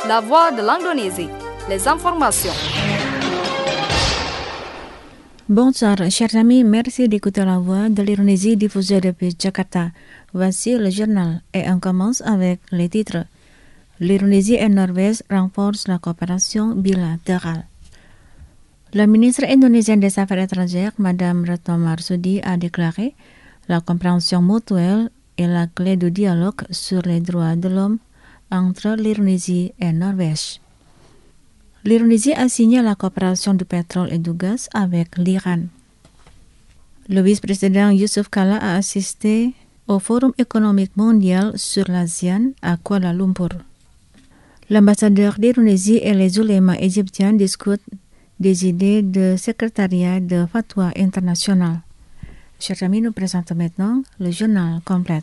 La voix de l'Indonésie, les informations. Bonsoir, chers amis, merci d'écouter la voix de l'Indonésie diffusée depuis Jakarta. Voici le journal et on commence avec les titres. L'Indonésie et Norvège renforcent la coopération bilatérale. La ministre indonésienne des Affaires étrangères, Madame Retno Marsudi, a déclaré la compréhension mutuelle est la clé du dialogue sur les droits de l'homme entre l'Indonésie et Norvège. L'Indonésie a signé la coopération du pétrole et du gaz avec l'Iran. Le vice-président Yusuf Kala a assisté au Forum économique mondial sur l'ASEAN à Kuala Lumpur. L'ambassadeur d'Indonésie et les oulémas égyptiens discutent des idées de secrétariat de fatwa international. Chers amis, nous présentons maintenant le journal complet.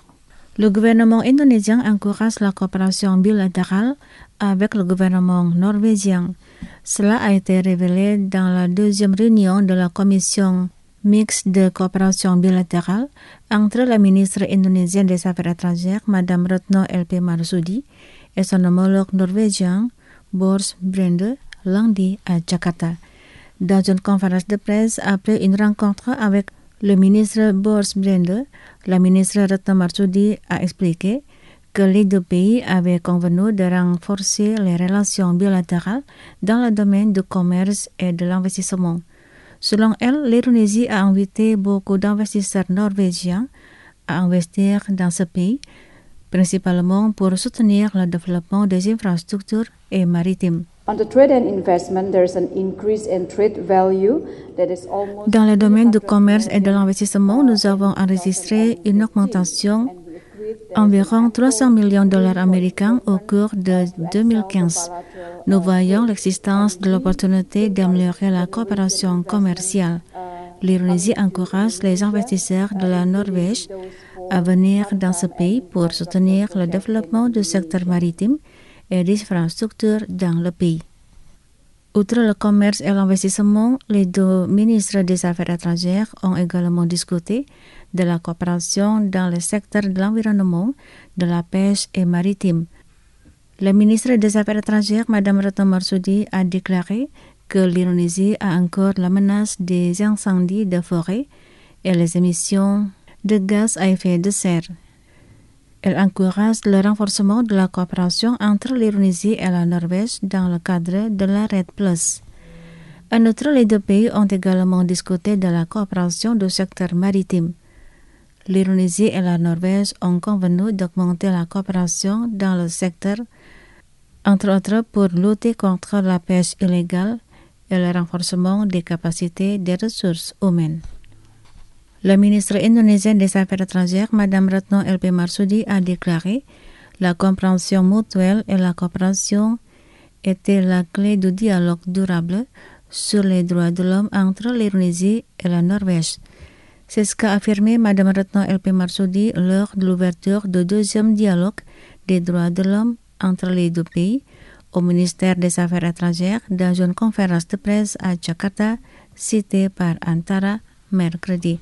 Le gouvernement indonésien encourage la coopération bilatérale avec le gouvernement norvégien. Cela a été révélé dans la deuxième réunion de la commission mixte de coopération bilatérale entre la ministre indonésienne des Affaires étrangères, Madame Retno LP Marsudi, et son homologue norvégien, Bors Brende, lundi à Jakarta. Dans une conférence de presse après une rencontre avec le ministre Bors Brende, la ministre Retno Marsudi a expliqué que les deux pays avaient convenu de renforcer les relations bilatérales dans le domaine du commerce et de l'investissement. Selon elle, l'Indonésie a invité beaucoup d'investisseurs norvégiens à investir dans ce pays, principalement pour soutenir le développement des infrastructures et maritimes. On the trade and investment, there is an increase in trade value that is almost. Dans le domaine du commerce et de l'investissement, nous avons enregistré une augmentation environ 300 millions de dollars américains au cours de 2015. Nous voyons l'existence de l'opportunité d'améliorer la coopération commerciale. L'Indonésie encourage les investisseurs de la Norvège à venir dans ce pays pour soutenir le développement du secteur maritime et des infrastructures dans le pays. Outre le commerce et l'investissement, les deux ministres des Affaires étrangères ont également discuté de la coopération dans le secteur de l'environnement, de la pêche et maritime. La ministre des Affaires étrangères, Madame Retno Marsudi, a déclaré que l'Indonésie a encore la menace des incendies de forêt et les émissions de gaz à effet de serre. Elle encourage le renforcement de la coopération entre l'Indonésie et la Norvège dans le cadre de la RED+. En outre, les deux pays ont également discuté de la coopération du secteur maritime. L'Indonésie et la Norvège ont convenu d'augmenter la coopération dans le secteur, entre autres pour lutter contre la pêche illégale et le renforcement des capacités des ressources humaines. La ministre indonésienne des Affaires étrangères, Madame Retno LP Marsudi, a déclaré la compréhension mutuelle et la coopération étaient la clé du dialogue durable sur les droits de l'homme entre l'Indonésie et la Norvège. C'est ce qu'a affirmé Madame Retno LP Marsudi lors de l'ouverture du deuxième dialogue des droits de l'homme entre les deux pays au ministère des Affaires étrangères dans une conférence de presse à Jakarta, citée par Antara mercredi.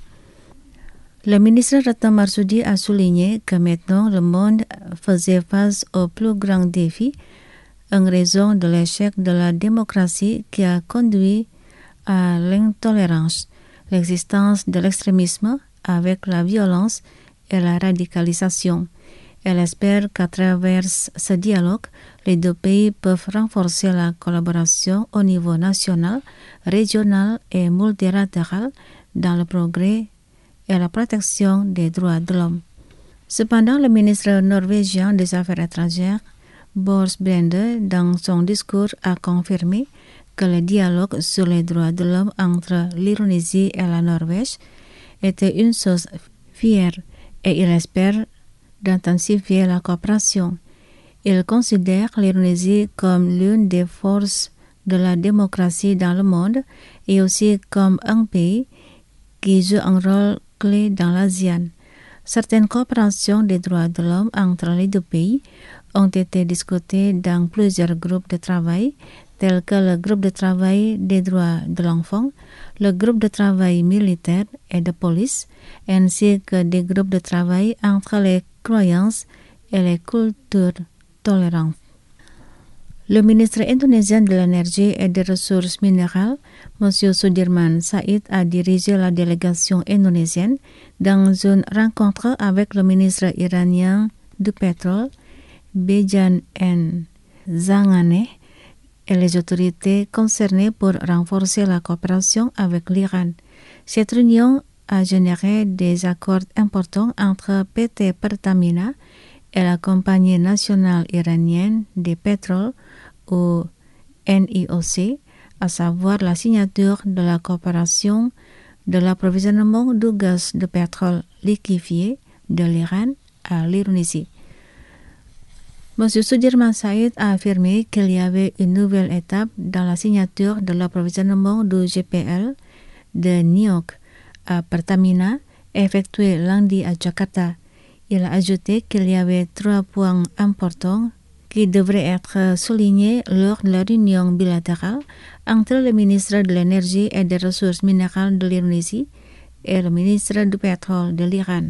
Le ministre Retno Marsudi a souligné que maintenant le monde faisait face au plus grand défi en raison de l'échec de la démocratie qui a conduit à l'intolérance, l'existence de l'extrémisme avec la violence et la radicalisation. Elle espère qu'à travers ce dialogue, les deux pays peuvent renforcer la collaboration au niveau national, régional et multilatéral dans le progrès et la protection des droits de l'homme. Cependant, le ministre norvégien des Affaires étrangères, Bors Brende, dans son discours, a confirmé que le dialogue sur les droits de l'homme entre l'Indonésie et la Norvège était une chose fière et il espère d'intensifier la coopération. Il considère l'Indonésie comme l'une des forces de la démocratie dans le monde et aussi comme un pays qui joue un rôle clé dans l'ASEAN. Certaines coopérations des droits de l'homme entre les deux pays ont été discutées dans plusieurs groupes de travail, tels que le groupe de travail des droits de l'enfant, le groupe de travail militaire et de police, ainsi que des groupes de travail entre les croyances et les cultures tolérantes. Le ministre indonésien de l'Énergie et des Ressources minérales, M. Sudirman Said, a dirigé la délégation indonésienne dans une rencontre avec le ministre iranien du pétrole, Bejan N. Zanganeh, et les autorités concernées pour renforcer la coopération avec l'Iran. Cette réunion a généré des accords importants entre PT Pertamina et la Compagnie nationale iranienne des pétroles, ou NIOC, à savoir la signature de la coopération de l'approvisionnement du gaz de pétrole liquéfié de l'Iran à l'Indonésie. M. Sudirman Said a affirmé qu'il y avait une nouvelle étape dans la signature de l'approvisionnement du GPL de NIOC à Pertamina, effectué lundi à Jakarta. Il a ajouté qu'il y avait 3 points importants qui devraient être soulignés lors de la réunion bilatérale entre le ministre de l'Énergie et des Ressources minérales de l'Indonésie et le ministre du pétrole de l'Iran.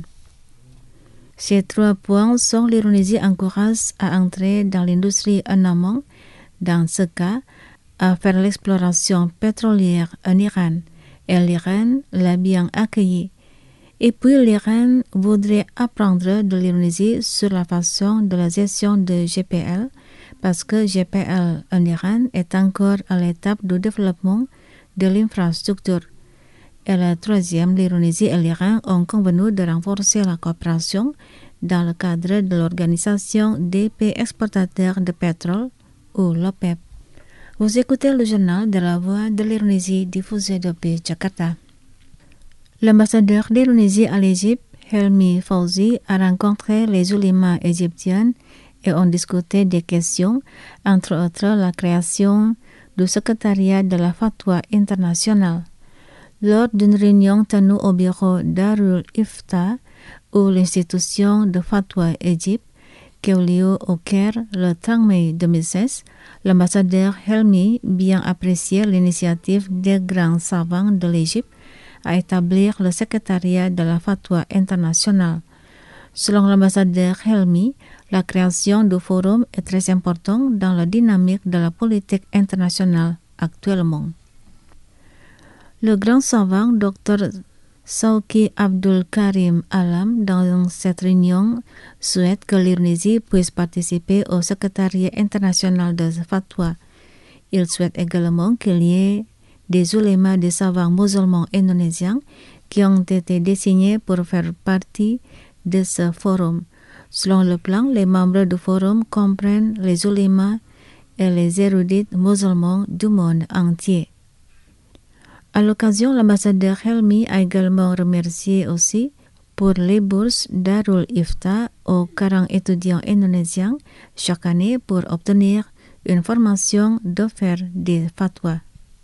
Ces 3 points sont l'Indonésie encourage à entrer dans l'industrie en amont, dans ce cas, à faire l'exploration pétrolière en Iran, et l'Iran l'a bien accueilli. Et puis l'Iran voudrait apprendre de l'Indonésie sur la façon de la gestion de GPL, parce que GPL en Iran est encore à l'étape de développement de l'infrastructure. Et la troisième, l'Indonésie et l'Iran ont convenu de renforcer la coopération dans le cadre de l'Organisation des pays exportateurs de pétrole, ou l'OPEP. Vous écoutez le journal de la Voix de l'Indonésie diffusé depuis Jakarta. L'ambassadeur d'Indonésie à l'Égypte, Helmi Fauzi, a rencontré les oulémas égyptiens et ont discuté des questions, entre autres la création du secrétariat de la Fatwa internationale. Lors d'une réunion tenue au bureau Darul Ifta, ou l'institution de Fatwa Égypte, qui a eu lieu au Caire le 30 mai 2016, l'ambassadeur Helmi bien apprécié l'initiative des grands savants de l'Égypte à établir le secrétariat de la Fatwa internationale. Selon l'ambassadeur Helmi, la création du forum est très importante dans la dynamique de la politique internationale actuellement. Le grand savant Dr Shawki Abdul Karim Alam, dans cette réunion, souhaite que l'Indonésie puisse participer au secrétariat international de Fatwa. Il souhaite également qu'il y ait des oulémas des savants musulmans indonésiens qui ont été désignés pour faire partie de ce forum. Selon le plan, les membres du forum comprennent les oulémas et les érudits musulmans du monde entier. À l'occasion, l'ambassadeur Helmi a également remercié aussi pour les bourses Darul Ifta aux 40 étudiants indonésiens chaque année pour obtenir une formation d'offert des fatwas.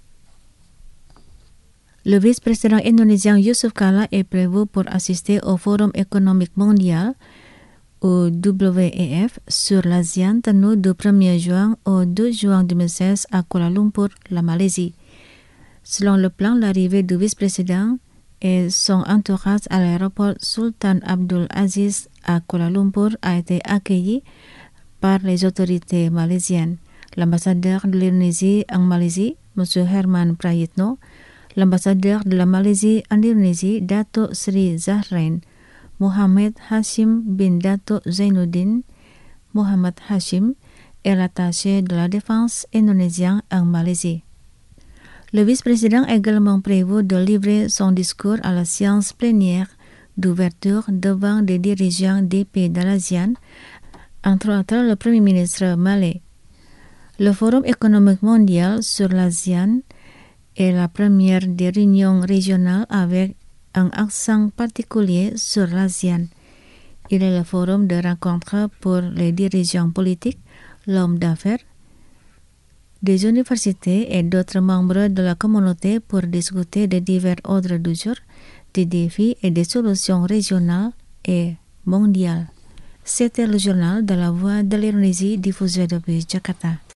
Le vice-président indonésien Yusuf Kala est prévu pour assister au Forum économique mondial, au WEF, sur l'ASEAN tenu du 1er juin au 2 juin 2016 à Kuala Lumpur, la Malaisie. Selon le plan, l'arrivée du vice-président et son entourage à l'aéroport Sultan Abdul Aziz à Kuala Lumpur a été accueilli par les autorités malaisiennes. L'ambassadeur de l'Indonésie en Malaisie, M. Herman Prayitno, l'ambassadeur de la Malaisie en Indonésie, Dato Sri Zahrain Mohamed Hashim bin Dato Zainuddin Mohamed Hashim, et l'attaché de la défense indonésien en Malaisie. Le vice-président a également prévu de livrer son discours à la séance plénière d'ouverture devant des dirigeants des pays de l'ASEAN, entre autres le Premier ministre malais. Le Forum économique mondial sur l'ASEAN est la première des réunions régionales avec un accent particulier sur l'ASEAN. Il est le forum de rencontre pour les dirigeants politiques, l'homme d'affaires, des universités et d'autres membres de la communauté pour discuter de divers ordres du jour, des défis et des solutions régionales et mondiales. C'était le journal de la Voix de l'Indonésie diffusé depuis Jakarta.